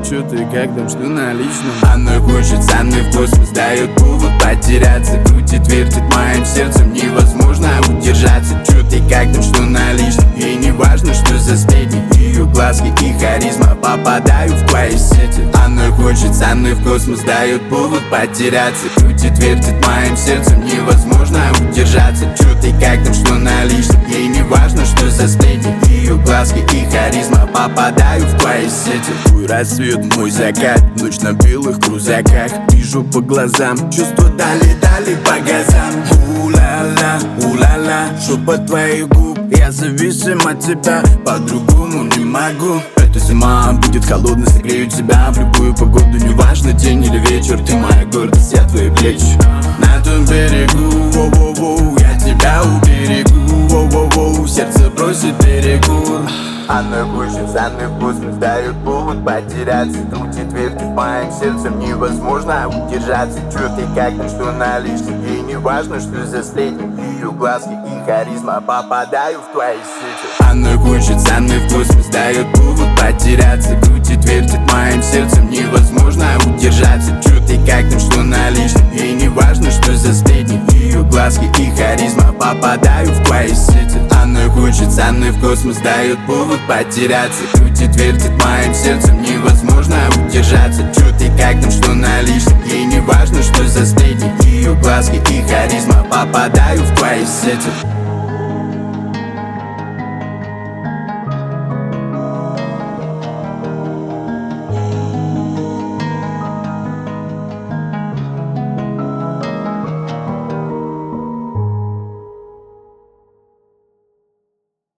чё ты, как там, что на личном? Она хочет со мной в космос, дает повод потеряться. Крутит, вертит моим сердцем, невозможно удержаться. Чё ты, как там, что на личном? Ей не важно, что за сплетни. Ее глазки и харизма, попадаю в твои сети. Она хочет со мной в космос, дает повод потеряться. Крутит, вертит моим сердцем, невозможно удержаться. Чё ты, как там, что на личном? Ей не важно, что за сплетни. Ее глазки и харизма, попадаю в твои сети. Твой рассвет, мой закат, ночь на белых крузаках. Вижу по глазам, чувства дали по газам. У-ла-ла, шепот твоих губ. Я зависим от тебя, по-другому не могу. Эта зима будет холодной, согрею тебя в любую погоду. Неважно, день или вечер, ты моя гордость, я твои плечи. На том берегу, воу-воу-воу, я тебя уберегу, воу-воу-воу, сердце бросит перекур. Она хочет со мной в космос, дает повод потеряться. Крутит, вертит моим сердцем, невозможно удержаться. Чё ты, как там, что на личном? Ей не важно, что за сплетни. Ее глазки и харизма, попадаю в твои сети. Она хочет со мной в космос, дает повод потеряться. Крутит, вертит моим сердцем, невозможно удержаться. Чё ты, как там, что на личном? Ей не важно, что за сплетни. Ее глазки и харизма, попадаю в твои сети. Она хочет со мной в космос, дает повод потеряться. Крутит, вертит моим сердцем, невозможно удержаться. Чё ты, как там, что на личном? Ей не важно, что за сплетни. Ее глазки и харизма, попадаю в твои сети.